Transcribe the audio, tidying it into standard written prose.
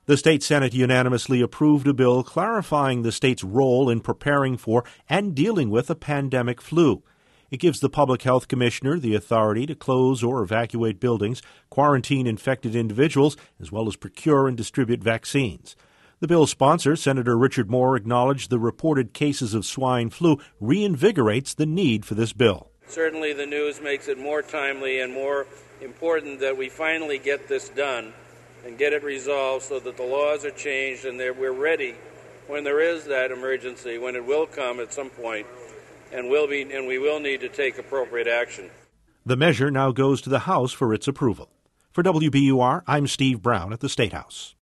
The state Senate unanimously approved a bill clarifying the state's role in preparing for and dealing with a pandemic flu. It gives the public health commissioner the authority to close or evacuate buildings, quarantine infected individuals, as well as procure and distribute vaccines. The bill's sponsor, Senator Richard Moore, acknowledged the reported cases of swine flu reinvigorates the need for this bill. Certainly the news makes it more timely and more important that we finally get this done and get it resolved so that the laws are changed and we're ready when there is that emergency, when it will come at some point, and we will need to take appropriate action. The measure now goes to the House for its approval. For WBUR, I'm Steve Brown at the State House.